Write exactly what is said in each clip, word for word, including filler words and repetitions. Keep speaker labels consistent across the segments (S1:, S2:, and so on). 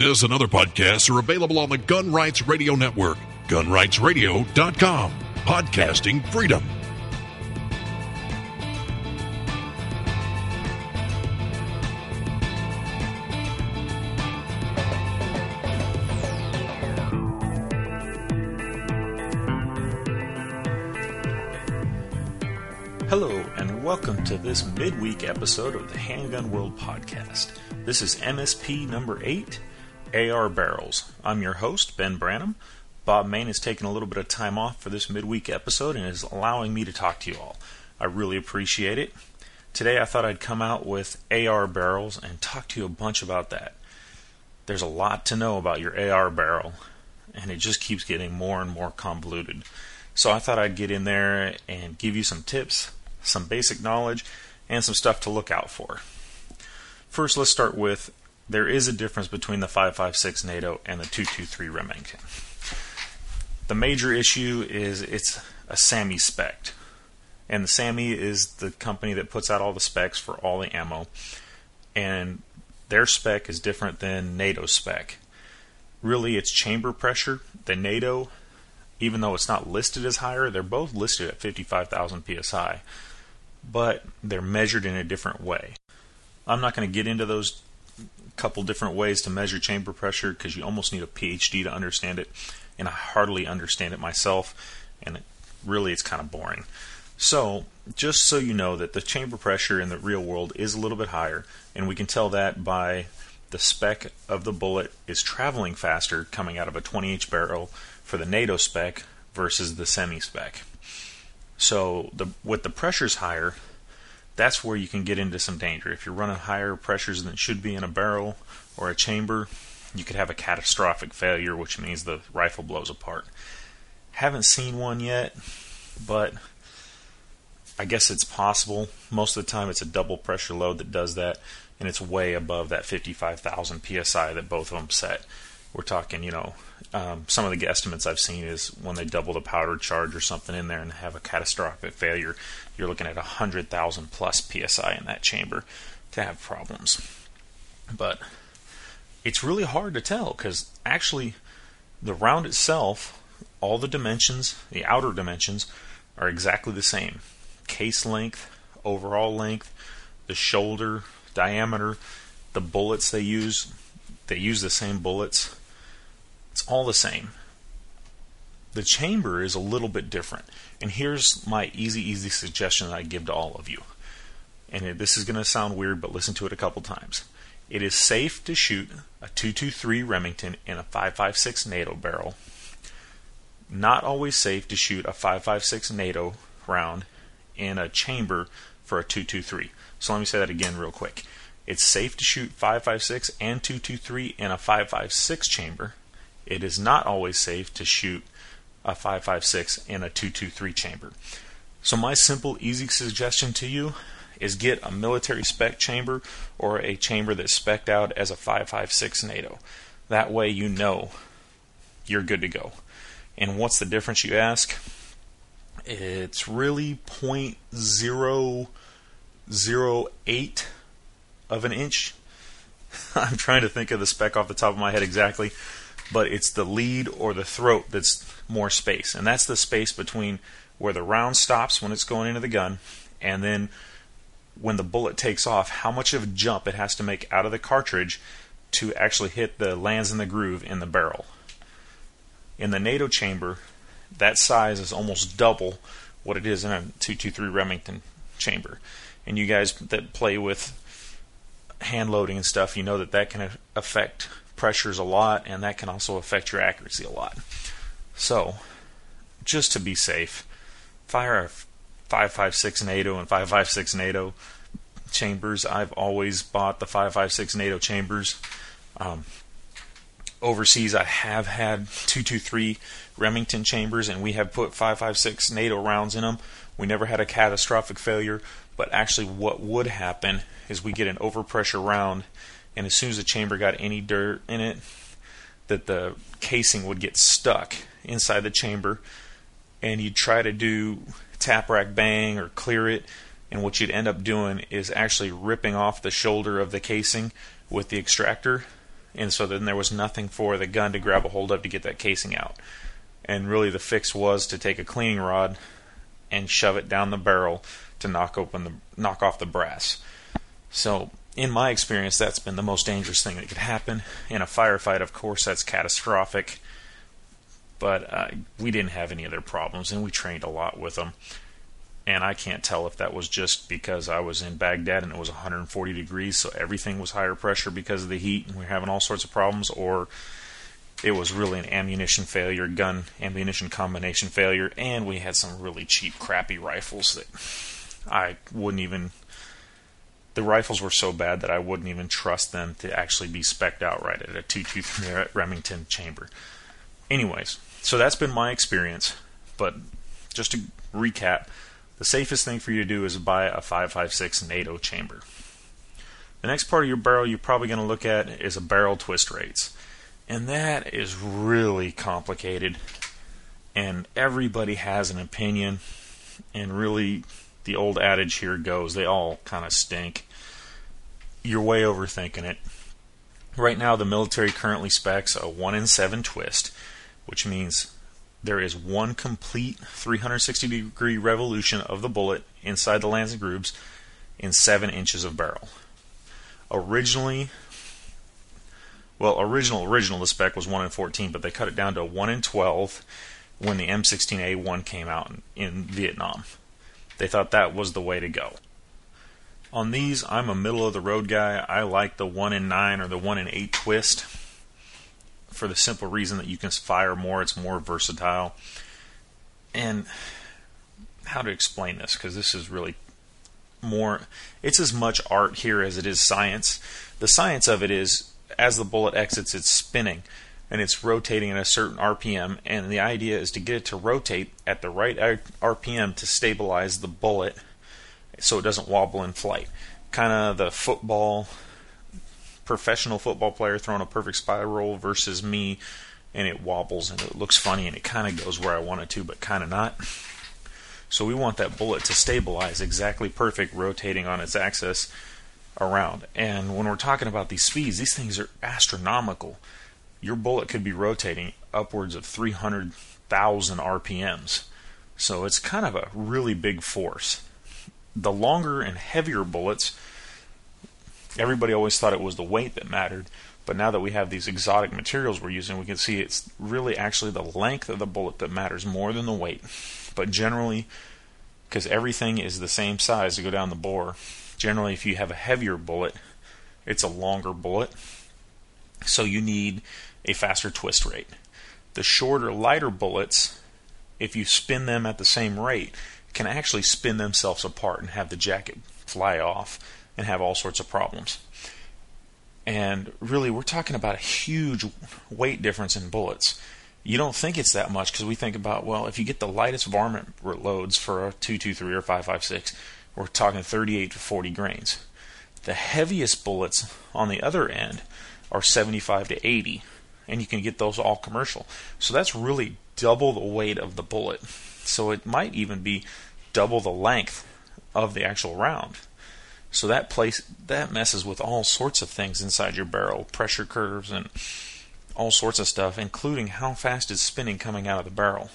S1: This and other podcasts are available on the Gun Rights Radio Network, gun rights radio dot com. Podcasting freedom.
S2: Hello, and welcome to this midweek episode of the Handgun World Podcast. This is M S P number eight, A R Barrels. I'm your host, Ben Branham. Bob Main is taking a little bit of time off for this midweek episode and is allowing me to talk to you all. I really appreciate it. Today I thought I'd come out with A R barrels and talk to you a bunch about that. There's a lot to know about your A R barrel, and it just keeps getting more and more convoluted. So I thought I'd get in there and give you some tips, some basic knowledge, and some stuff to look out for. First, let's start with, there is a difference between the five five six NATO and the two twenty-three Remington. The major issue is it's a SAAMI spec, and the SAAMI is the company that puts out all the specs for all the ammo, and their spec is different than NATO's spec. Really, it's chamber pressure. The NATO, even though it's not listed as higher, they're both listed at fifty-five thousand P S I, but they're measured in a different way. I'm not going to get into those couple different ways to measure chamber pressure because you almost need a P H D to understand it, and I hardly understand it myself, and it, really it's kind of boring. So, just so you know that the chamber pressure in the real world is a little bit higher, and we can tell that by the spec of the bullet is traveling faster coming out of a twenty inch barrel for the NATO spec versus the SAAMI spec. So, the, with the pressures higher, that's where you can get into some danger. If you're running higher pressures than should be in a barrel or a chamber, you could have a catastrophic failure, which means the rifle blows apart. Haven't seen one yet, but I guess it's possible. Most of the time it's a double pressure load that does that, and it's way above that fifty-five thousand P S I that both of them set. We're talking, you know, um, some of the guesstimates I've seen is when they double the powder charge or something in there and have a catastrophic failure, you're looking at one hundred thousand plus P S I in that chamber to have problems. But it's really hard to tell because actually the round itself, all the dimensions, the outer dimensions, are exactly the same. Case length, overall length, the shoulder diameter, the bullets they use, they use the same bullets. It's all the same. The chamber is a little bit different. And here's my easy, easy suggestion that I give to all of you. And it, this is going to sound weird, but listen to it a couple times. It is safe to shoot a two twenty-three Remington in a five five six NATO barrel. Not always safe to shoot a five five six NATO round in a chamber for a two twenty-three. So let me say that again real quick. It's safe to shoot five five six and two twenty-three in a five five six chamber. It is not always safe to shoot a five five six in a two twenty-three chamber. So my simple, easy suggestion to you is get a military spec chamber or a chamber that's spec'd out as a five five six NATO. That way you know you're good to go. And what's the difference, you ask? It's really zero point zero zero eight of an inch. I'm trying to think of the spec off the top of my head exactly, but it's the lead or the throat that's more space, and that's the space between where the round stops when it's going into the gun and then when the bullet takes off, how much of a jump it has to make out of the cartridge to actually hit the lands in the groove in the barrel. In the NATO chamber, that size is almost double what it is in a two twenty-three Remington chamber. And you guys that play with hand loading and stuff, you know that that can affect pressures a lot, and that can also affect your accuracy a lot. So, just to be safe, fire a five five six NATO and five five six NATO chambers. I've always bought the five five six NATO chambers. Um, overseas, I have had two twenty-three Remington chambers, and we have put five five six NATO rounds in them. We never had a catastrophic failure, but actually what would happen is we get an overpressure round, and as soon as the chamber got any dirt in it, that the casing would get stuck inside the chamber, and you'd try to do tap rack bang or clear it, and what you'd end up doing is actually ripping off the shoulder of the casing with the extractor, and so then there was nothing for the gun to grab a hold of to get that casing out. And really the fix was to take a cleaning rod and shove it down the barrel to knock open the knock off the brass. So in my experience, that's been the most dangerous thing that could happen. In a firefight, of course, that's catastrophic. But uh, we didn't have any other problems, and we trained a lot with them. And I can't tell if that was just because I was in Baghdad and it was one hundred forty degrees, so everything was higher pressure because of the heat, and we were having all sorts of problems, or it was really an ammunition failure, gun ammunition combination failure, and we had some really cheap, crappy rifles that I wouldn't even... The rifles were so bad that I wouldn't even trust them to actually be spec'd out right at a two twenty-three Remington chamber. Anyways, so that's been my experience, but just to recap, the safest thing for you to do is buy a five five six NATO chamber. The next part of your barrel you're probably going to look at is a barrel twist rates. And that is really complicated. And everybody has an opinion. And really, the old adage here goes, they all kind of stink. You're way overthinking it. Right now, the military currently specs a one in seven twist, which means there is one complete three hundred sixty degree revolution of the bullet inside the Lancet grooves in seven inches of barrel. Originally, well, original, original, the spec was one in fourteen, but they cut it down to one in twelve when the M sixteen A one came out in, in Vietnam. They thought that was the way to go. On these, I'm a middle-of-the-road guy. I like the one in nine or the one in eight twist for the simple reason that you can fire more, it's more versatile. And how to explain this, because this is really more, it's as much art here as it is science. The science of it is, as the bullet exits, it's spinning, and it's rotating at a certain R P M, and the idea is to get it to rotate at the right R P M to stabilize the bullet so it doesn't wobble in flight. Kind of the football, professional football player throwing a perfect spiral versus me, and it wobbles, and it looks funny, and it kind of goes where I want it to, but kind of not. So we want that bullet to stabilize exactly perfect, rotating on its axis around. And when we're talking about these speeds, these things are astronomical. Your bullet could be rotating upwards of three hundred thousand R P Ms. So it's kind of a really big force. The longer and heavier bullets, everybody always thought it was the weight that mattered, but now that we have these exotic materials we're using, we can see it's really actually the length of the bullet that matters more than the weight. But generally, because everything is the same size to go down the bore, generally if you have a heavier bullet, it's a longer bullet, so you need a faster twist rate. The shorter, lighter bullets, if you spin them at the same rate, can actually spin themselves apart and have the jacket fly off and have all sorts of problems. And really, we're talking about a huge weight difference in bullets. You don't think it's that much because we think about, well, if you get the lightest varmint loads for a two twenty-three or five five six, we're talking thirty-eight to forty grains. The heaviest bullets on the other end are seventy-five to eighty, and you can get those all commercial. So that's really double the weight of the bullet. So it might even be double the length of the actual round. So that place that messes with all sorts of things inside your barrel, pressure curves and all sorts of stuff, including how fast it's spinning coming out of the barrel.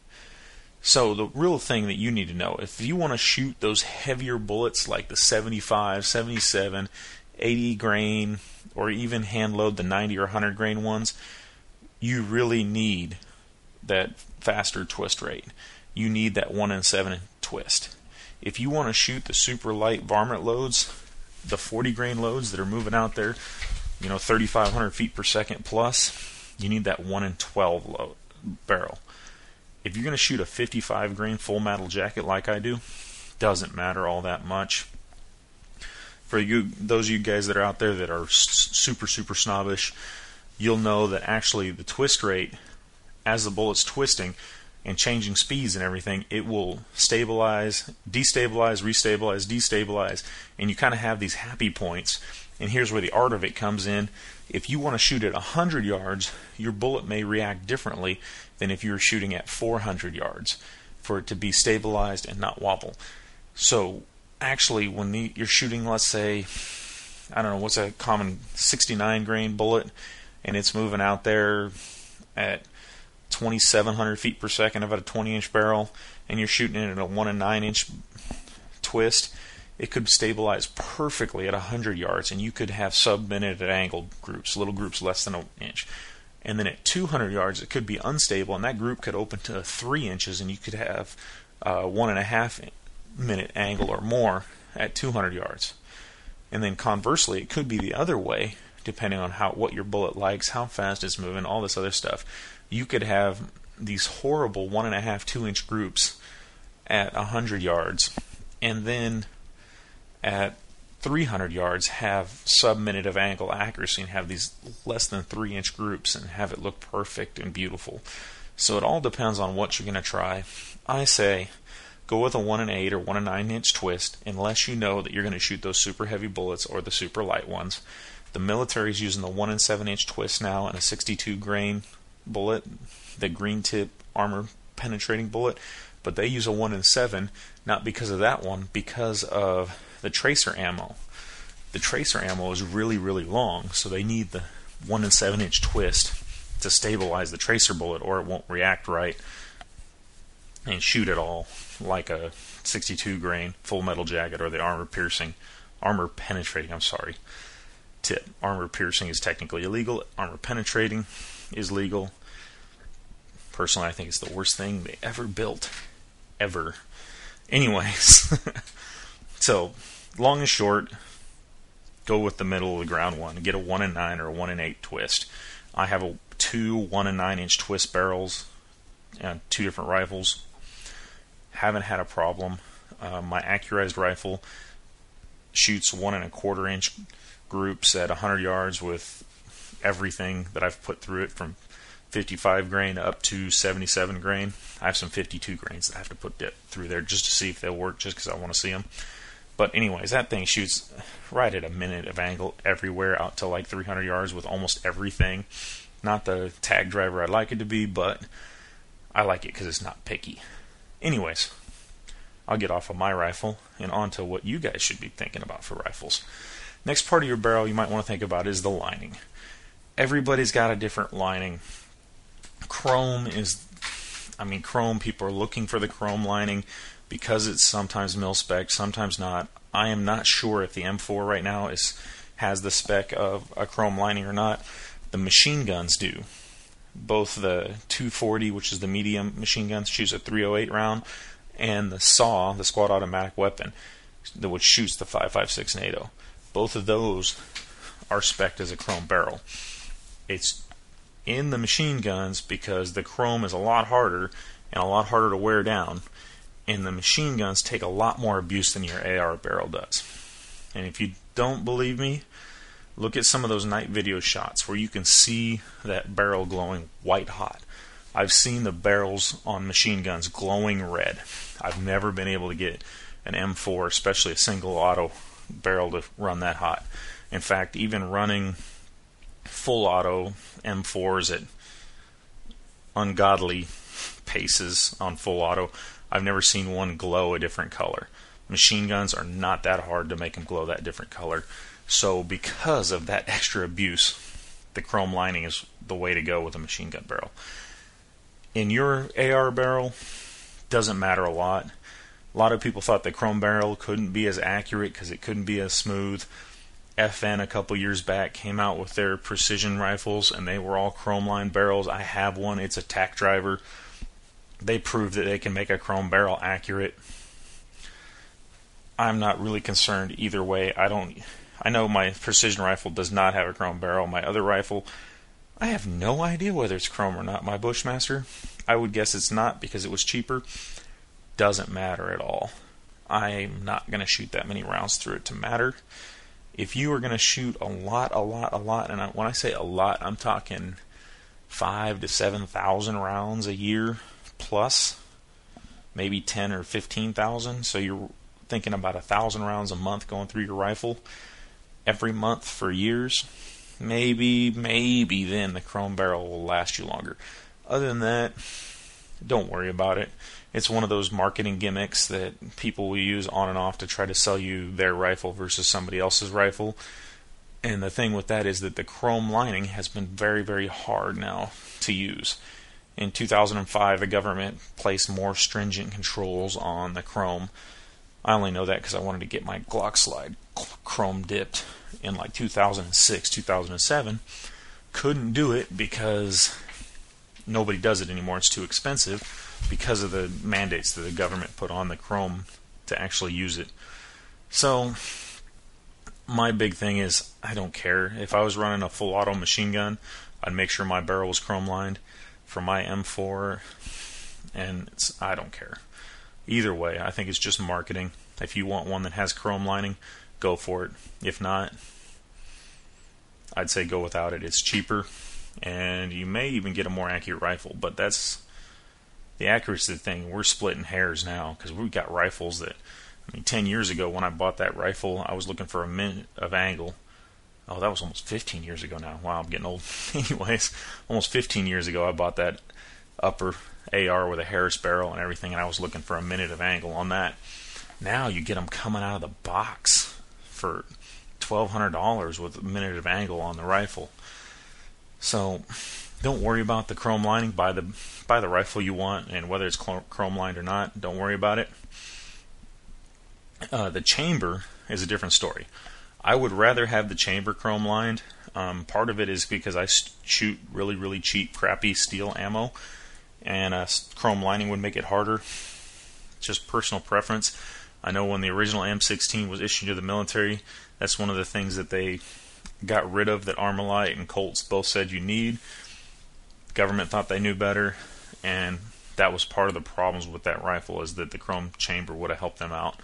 S2: So the real thing that you need to know, if you want to shoot those heavier bullets like the seventy-five, seventy-seven, eighty grain, or even hand load the ninety or one hundred grain ones, you really need that faster twist rate. You need that one in seven twist. If you want to shoot the super light varmint loads, the forty grain loads that are moving out there, you know, thirty-five hundred feet per second plus, you need that one in twelve load barrel. If you're going to shoot a fifty-five grain full metal jacket like I do, doesn't matter all that much. For you, those of you guys that are out there that are super, super snobbish, you'll know that actually the twist rate, as the bullet's twisting and changing speeds and everything, it will stabilize, destabilize, restabilize, destabilize, and you kind of have these happy points. And here's where the art of it comes in. If you want to shoot at one hundred yards, your bullet may react differently than if you were shooting at four hundred yards for it to be stabilized and not wobble. So actually, when the, you're shooting, let's say, I don't know, what's a common sixty-nine grain bullet, and it's moving out there at twenty-seven hundred feet per second of a twenty inch barrel, and you're shooting it at a one and nine inch twist, it could stabilize perfectly at one hundred yards, and you could have sub-minute angled groups, little groups less than an inch. And then at two hundred yards, it could be unstable, and that group could open to three inches, and you could have uh, one and a half minute angle or more at two hundred yards. And then conversely, it could be the other way, depending on how what your bullet likes, how fast it's moving, all this other stuff. You could have these horrible one and a half, two inch groups at one hundred yards, and then at three hundred yards have sub-minute of angle accuracy and have these less than three inch groups and have it look perfect and beautiful. So it all depends on what you're going to try. I say go with a one and eight or one and nine inch twist unless you know that you're going to shoot those super heavy bullets or the super light ones. The military is using the one and seven inch twist now and a sixty-two grain bullet, the green tip armor penetrating bullet, but they use a one and seven, not because of that one, because of the tracer ammo. The tracer ammo is really, really long, so they need the one and seven inch twist to stabilize the tracer bullet, or it won't react right and shoot at all like a sixty-two grain full metal jacket or the armor piercing, armor penetrating, I'm sorry, tip. Armor piercing is technically illegal. Armor penetrating is legal. Personally, I think it's the worst thing they ever built. Ever. Anyways. So, long and short, go with the middle of the ground one. Get a one and nine or a one and eight twist. I have a two one and nine inch twist barrels and two different rifles. Haven't had a problem. Uh, my Accurized rifle shoots one and a quarter inch groups at one hundred yards with everything that I've put through it, from fifty-five grain up to seventy-seven grain. I have some fifty-two grains that I have to put through there just to see if they'll work, just because I want to see them. But anyways, that thing shoots right at a minute of angle everywhere out to like three hundred yards with almost everything. Not the tag driver I'd like it to be, but I like it because it's not picky. Anyways, I'll get off of my rifle and on to what you guys should be thinking about for rifles. Next part of your barrel you might want to think about is the lining. Everybody's got a different lining. Chrome is, I mean, chrome, people are looking for the chrome lining because it's sometimes mil-spec, sometimes not. I am not sure if the M four right now is has the spec of a chrome lining or not. The machine guns do. Both the two forty, which is the medium machine gun, shoots a three oh eight round, and the S A W, the squad automatic weapon, which shoots the five five six NATO. Both of those are spec'd as a chrome barrel. It's in the machine guns because the chrome is a lot harder and a lot harder to wear down, and the machine guns take a lot more abuse than your A R barrel does. And if you don't believe me, look at some of those night video shots where you can see that barrel glowing white hot. I've seen the barrels on machine guns glowing red. I've never been able to get an M four, especially a single auto barrel, to run that hot. In fact, even running full auto M fours at ungodly paces on full auto, I've never seen one glow a different color. Machine guns are not that hard to make them glow that different color. So because of that extra abuse, the chrome lining is the way to go with a machine gun barrel. In your A R barrel, doesn't matter a lot. A lot of people thought the chrome barrel couldn't be as accurate because it couldn't be as smooth. F N a couple years back came out with their precision rifles, and they were all chrome line barrels. I have one. It's a tack driver. They proved that they can make a chrome barrel accurate. I'm not really concerned either way. I don't. I know my precision rifle does not have a chrome barrel. My other rifle, I have no idea whether it's chrome or not. My Bushmaster, I would guess it's not because it was cheaper. Doesn't matter at all. I'm not going to shoot that many rounds through it to matter. If you are going to shoot a lot, a lot, a lot, and I, when I say a lot, I'm talking five to seven thousand rounds a year plus, maybe ten or fifteen thousand. So you're thinking about a thousand rounds a month going through your rifle every month for years. Maybe, maybe then the chrome barrel will last you longer. Other than that, don't worry about it. It's one of those marketing gimmicks that people will use on and off to try to sell you their rifle versus somebody else's rifle. And the thing with that is that the chrome lining has been very, very hard now to use. In two thousand five, the government placed more stringent controls on the chrome. I only know that because I wanted to get my Glock slide chrome dipped in like two thousand six, two thousand seven. Couldn't do it because nobody does it anymore. It's too expensive because of the mandates that the government put on the chrome to actually use it. So my big thing is I don't care. If I was running a full auto machine gun, I'd make sure my barrel was chrome lined for my M four, and it's, I don't care. Either way, I think it's just marketing. If you want one that has chrome lining, go for it. If not, I'd say go without it. It's cheaper, and you may even get a more accurate rifle, but that's the accuracy thing. We're splitting hairs now because we've got rifles that, I mean, ten years ago when I bought that rifle, I was looking for a minute of angle. Oh, that was almost fifteen years ago now. Wow, I'm getting old. Anyways, almost fifteen years ago, I bought that upper A R with a Harris barrel and everything, and I was looking for a minute of angle on that. Now you get them coming out of the box for twelve hundred dollars with a minute of angle on the rifle. So don't worry about the chrome lining. Buy the buy the rifle you want, and whether it's chrome lined or not, don't worry about it. Uh, the chamber is a different story. I would rather have the chamber chrome lined. Um, part of it is because I shoot really, really cheap, crappy steel ammo, and uh, chrome lining would make it harder. Just personal preference. I know when the original M sixteen was issued to the military, that's one of the things that they got rid of that Armalite and Colts both said you need. Government thought they knew better, and that was part of the problems with that rifle, is that the chrome chamber would have helped them out.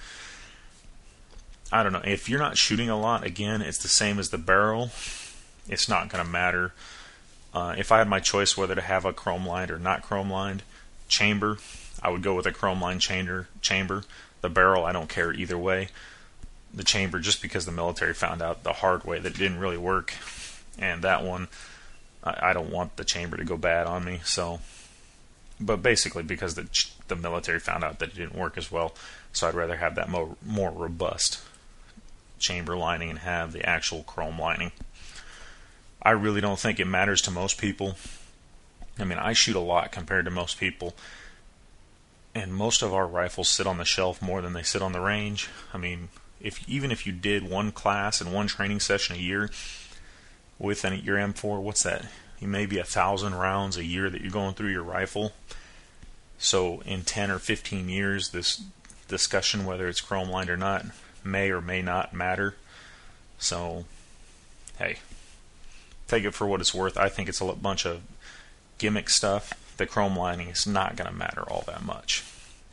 S2: I don't know. If you're not shooting a lot, again, it's the same as the barrel. It's not going to matter. Uh, if I had my choice whether to have a chrome lined or not chrome lined chamber, I would go with a chrome lined chamber. Chamber. The barrel, I don't care either way. The chamber, just because the military found out the hard way that it didn't really work, and that one, I, I don't want the chamber to go bad on me. So, but basically because the the military found out that it didn't work as well, so I'd rather have that more more robust chamber lining and have the actual chrome lining. I really don't think it matters to most people. I mean, I shoot a lot compared to most people, and most of our rifles sit on the shelf more than they sit on the range. I mean, if even if you did one class and one training session a year with an, your M four, what's that? You may be a thousand rounds a year that you're going through your rifle. So in ten or fifteen years, this discussion, whether it's chrome lined or not, may or may not matter. So, hey, take it for what it's worth. I think it's a bunch of gimmick stuff. The chrome lining is not going to matter all that much.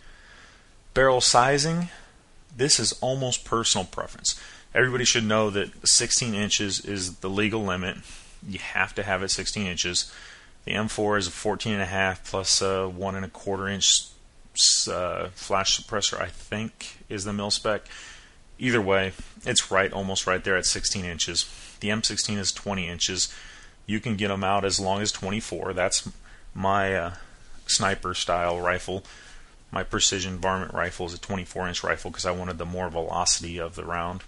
S2: Barrel sizing, this is almost personal preference. Everybody should know that sixteen inches is the legal limit. You have to have it sixteen inches. The M four is a fourteen and a half plus a one and a quarter inch uh, flash suppressor, I think, is the mil spec. Either way, it's right, almost right there at sixteen inches. The M sixteen is twenty inches. You can get them out as long as twenty-four. That's my uh, sniper style rifle. My precision varmint rifle is a twenty-four inch rifle because I wanted the more velocity of the round.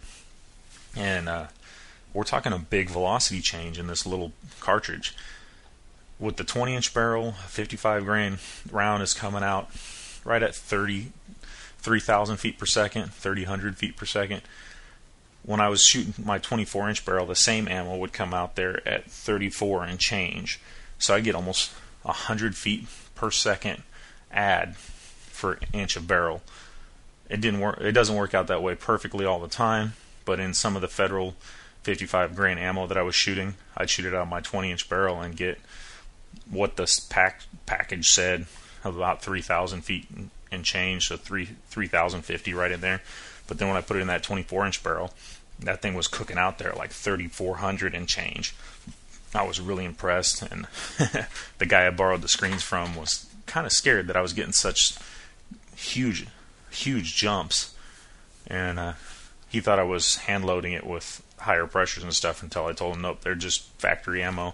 S2: And uh, we're talking a big velocity change in this little cartridge. With the twenty inch barrel, fifty-five grain round is coming out right at thirty-three thousand feet per second, thirty hundred feet per second. When I was shooting my twenty-four inch barrel, the same ammo would come out there at thirty-four and change. So I get almost one hundred feet per second add for inch of barrel. It didn't work. It doesn't work out that way perfectly all the time, but in some of the federal fifty-five grain ammo that I was shooting, I'd shoot it out of my twenty inch barrel and get what the pack package said of about three thousand feet and change, so three three thousand fifty right in there. But then when I put it in that twenty-four inch barrel, that thing was cooking out there like thirty-four hundred and change. I was really impressed, and the guy I borrowed the screens from was kind of scared that I was getting such huge, huge jumps, and uh, he thought I was hand loading it with higher pressures and stuff until I told him, nope, they're just factory ammo.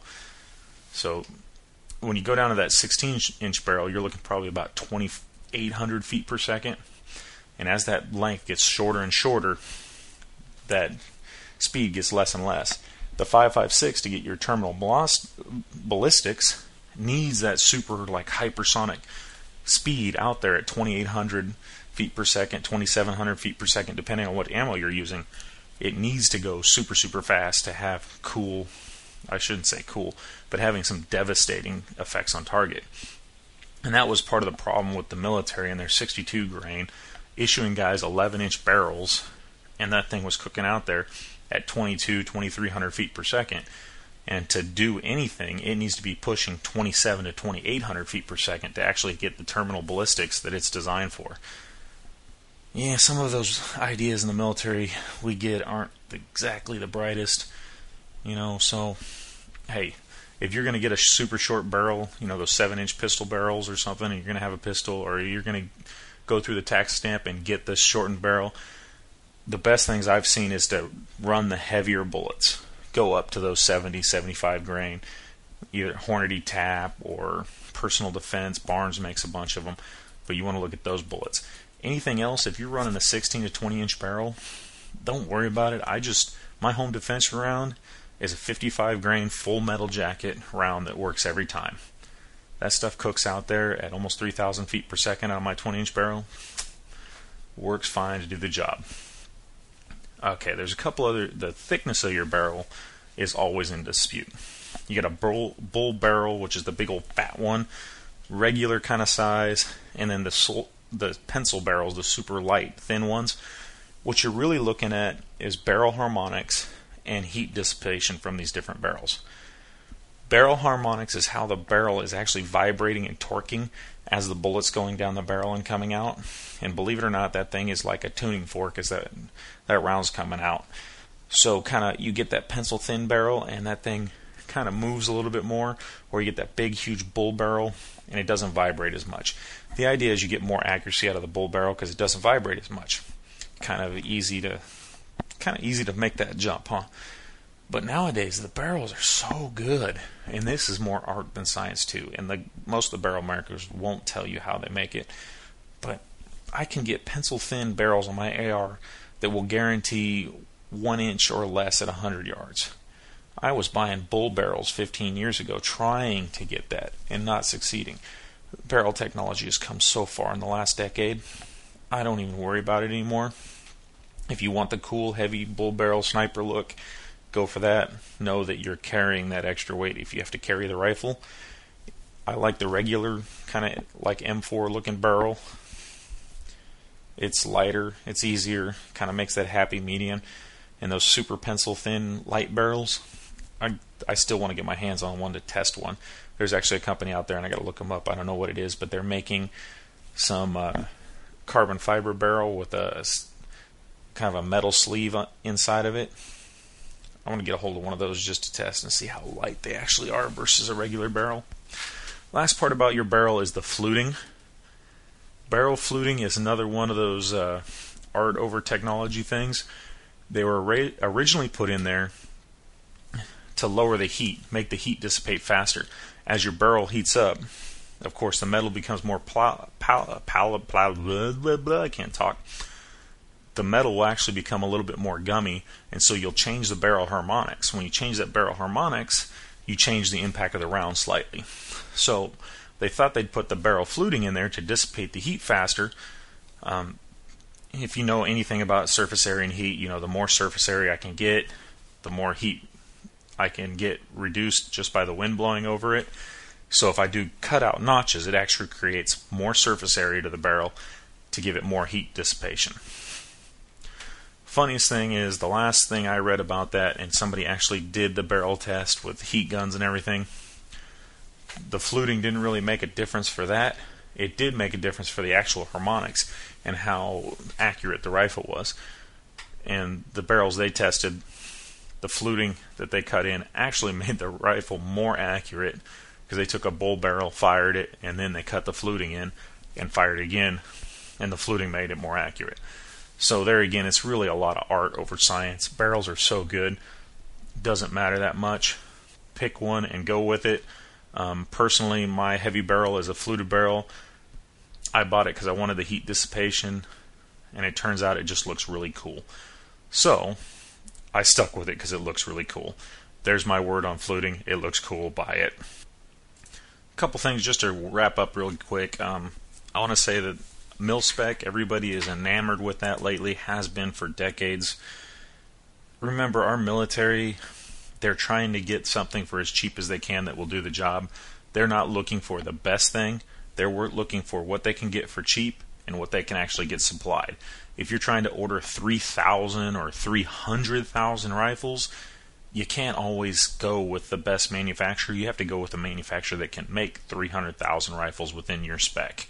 S2: So when you go down to that sixteen inch barrel, you're looking probably about twenty-eight hundred feet per second. And as that length gets shorter and shorter, that speed gets less and less. The five five six, to get your terminal ballistics, needs that super like hypersonic speed out there at twenty-eight hundred feet per second, twenty-seven hundred feet per second, depending on what ammo you're using. It needs to go super, super fast to have cool, I shouldn't say cool, but having some devastating effects on target. And that was part of the problem with the military and their sixty-two grain, issuing guys eleven inch barrels, and that thing was cooking out there at twenty-two, twenty-three hundred feet per second. And to do anything, it needs to be pushing twenty-seven to twenty-eight hundred feet per second to actually get the terminal ballistics that it's designed for. Yeah, some of those ideas in the military we get aren't exactly the brightest, you know, so, hey, if you're going to get a super short barrel, you know, those seven inch pistol barrels or something, and you're going to have a pistol, or you're going to go through the tax stamp and get this shortened barrel, the best things I've seen is to run the heavier bullets. Go up to those seventy, seventy-five grain, either Hornady Tap or Personal Defense. Barnes makes a bunch of them, but you want to look at those bullets. Anything else, if you're running a sixteen to twenty inch barrel, don't worry about it. I just, my home defense round is a fifty-five grain full metal jacket round that works every time. That stuff cooks out there at almost three thousand feet per second on my twenty inch barrel. Works fine to do the job. Okay, there's a couple other, the thickness of your barrel is always in dispute. You got a bull, bull barrel, which is the big old fat one, regular kind of size, and then the sol, the pencil barrels, the super light, thin ones. What you're really looking at is barrel harmonics and heat dissipation from these different barrels. Barrel harmonics is how the barrel is actually vibrating and torquing as the bullet's going down the barrel and coming out. And believe it or not, that thing is like a tuning fork as that that round's coming out. So kind of you get that pencil thin barrel, and that thing kind of moves a little bit more, or you get that big huge bull barrel and it doesn't vibrate as much. The idea is you get more accuracy out of the bull barrel because it doesn't vibrate as much. Kind of easy to kind of easy to make that jump, huh? But nowadays the barrels are so good, and this is more art than science too. And the most of the barrel makers won't tell you how they make it, but I can get pencil thin barrels on my A R that will guarantee one inch or less at one hundred yards. I was buying bull barrels fifteen years ago trying to get that and not succeeding. Barrel technology has come so far in the last decade, I don't even worry about it anymore. If you want the cool, heavy bull barrel sniper look, go for that. Know that you're carrying that extra weight if you have to carry the rifle. I like the regular, kind of like M four looking barrel. It's lighter, it's easier, kind of makes that happy medium. And those super pencil thin light barrels, I I still want to get my hands on one to test one. There's actually a company out there, and I got to look them up. I don't know what it is, but they're making some uh, carbon fiber barrel with a kind of a metal sleeve inside of it. I want to get a hold of one of those just to test and see how light they actually are versus a regular barrel. Last part about your barrel is the fluting. Barrel fluting is another one of those uh, art over technology things. They were ra- originally put in there to lower the heat, make the heat dissipate faster. As your barrel heats up, of course, the metal becomes more plow, pal, pal, pal, blah, blah, blah, I can't talk. The metal will actually become a little bit more gummy, and so you'll change the barrel harmonics. When you change that barrel harmonics, you change the impact of the round slightly. So they thought they'd put the barrel fluting in there to dissipate the heat faster. Um, if you know anything about surface area and heat, you know the more surface area I can get, the more heat I can get reduced just by the wind blowing over it. So if I do cutout notches, it actually creates more surface area to the barrel to give it more heat dissipation. Funniest thing is the last thing I read about that, and somebody actually did the barrel test with heat guns and everything, the fluting didn't really make a difference for that. It did make a difference for the actual harmonics and how accurate the rifle was. And the barrels they tested, the fluting that they cut in actually made the rifle more accurate because they took a bull barrel, fired it, and then they cut the fluting in and fired it again, and the fluting made it more accurate. So there again, it's really a lot of art over science. Barrels are so good, doesn't matter that much. Pick one and go with it. Um, personally, my heavy barrel is a fluted barrel. I bought it because I wanted the heat dissipation, and it turns out it just looks really cool. So I stuck with it because it looks really cool. there's my word on fluting. It looks cool. Buy it. A couple things just to wrap up really quick. Um, I want to say that mil-spec, everybody is enamored with that lately, has been for decades. Remember, our military, they're trying to get something for as cheap as they can that will do the job. They're not looking for the best thing. They're looking for what they can get for cheap and what they can actually get supplied. If you're trying to order three thousand or three hundred thousand rifles, you can't always go with the best manufacturer. You have to go with a manufacturer that can make three hundred thousand rifles within your spec.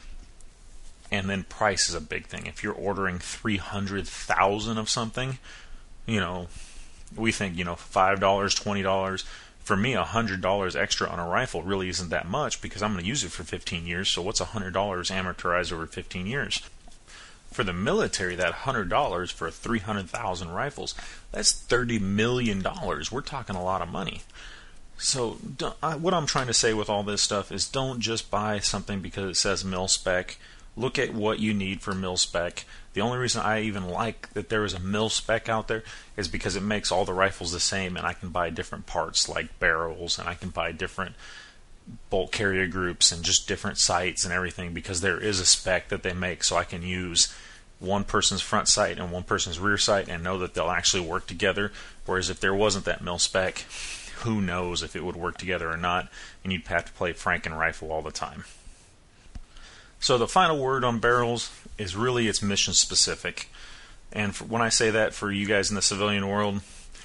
S2: And then price is a big thing. If you're ordering three hundred thousand of something, you know, we think, you know, five dollars, twenty dollars. For me, one hundred dollars extra on a rifle really isn't that much because I'm going to use it for fifteen years. So what's one hundred dollars amortized over fifteen years? For the military, that one hundred dollars for three hundred thousand rifles, that's thirty million dollars. We're talking a lot of money. So I, what I'm trying to say with all this stuff is don't just buy something because it says mil-spec. Look at what you need for mil-spec. The only reason I even like that there is a mil-spec out there is because it makes all the rifles the same, and I can buy different parts like barrels, and I can buy different bolt carrier groups and just different sights and everything because there is a spec that they make, so I can use one person's front sight and one person's rear sight and know that they'll actually work together. Whereas if there wasn't that mil-spec, who knows if it would work together or not, and you'd have to play Franken rifle all the time. So the final word on barrels is really it's mission specific. And for, when I say that for you guys in the civilian world,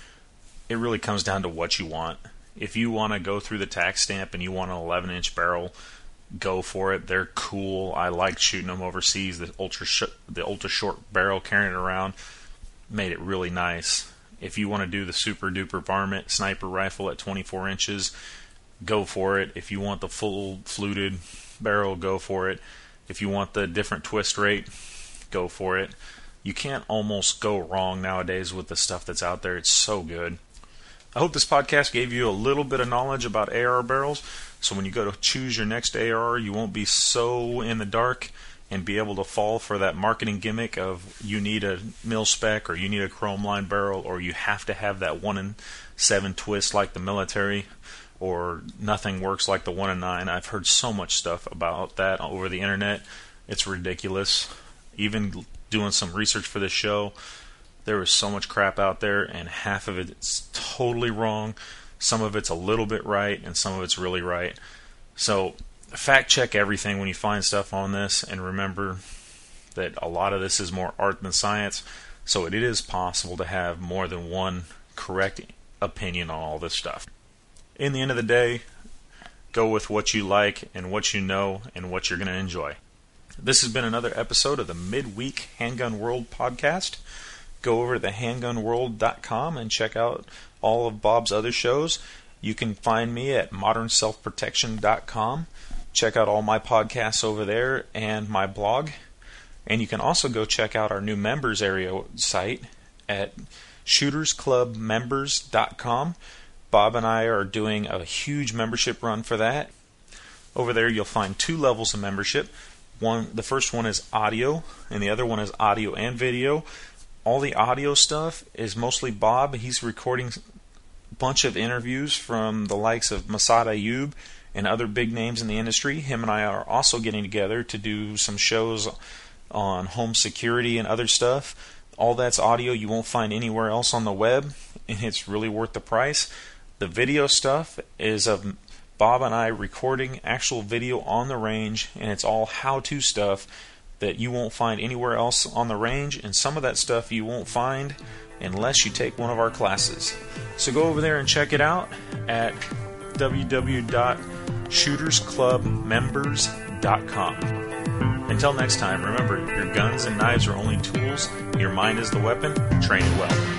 S2: it really comes down to what you want. If you want to go through the tax stamp and you want an eleven inch barrel, go for it. They're cool. I like shooting them overseas. The ultra sh- the ultra short barrel carrying it around made it really nice. If you want to do the super duper varmint sniper rifle at twenty-four inches, go for it. If you want the full fluted barrel, go for it. If you want the different twist rate, go for it. You can't almost go wrong nowadays with the stuff that's out there. It's so good. I hope this podcast gave you a little bit of knowledge about A R barrels, so when you go to choose your next A R, you won't be so in the dark and be able to fall for that marketing gimmick of you need a mil-spec or you need a chrome line barrel or you have to have that one in seven twist like the military, or nothing works like the one in nine. I've heard so much stuff about that over the internet. It's ridiculous. Even doing some research for this show, there was so much crap out there, and half of it is totally wrong. Some of it's a little bit right, and some of it's really right. So fact check everything when you find stuff on this, and remember that a lot of this is more art than science, so it is possible to have more than one correct opinion on all this stuff. In the end of the day, go with what you like and what you know and what you're going to enjoy. This has been another episode of the Midweek Handgun World podcast. Go over to the handgun world dot com and check out all of Bob's other shows. You can find me at modern self protection dot com. Check out all my podcasts over there and my blog. And you can also go check out our new members area site at shooters club members dot com. Bob and I are doing a huge membership run for that. Over there you'll find two levels of membership. One, the first one is audio, and the other one is audio and video. All the audio stuff is mostly Bob. He's recording a bunch of interviews from the likes of Massad Ayoob and other big names in the industry. Him and I are also getting together to do some shows on home security and other stuff. All that's audio you won't find anywhere else on the web, and it's really worth the price. The video stuff is of Bob and I recording actual video on the range, and it's all how-to stuff that you won't find anywhere else on the range, and some of that stuff you won't find unless you take one of our classes. So go over there and check it out at w w w dot shooters club members dot com. Until next time, remember, your guns and knives are only tools. Your mind is the weapon. Train it well.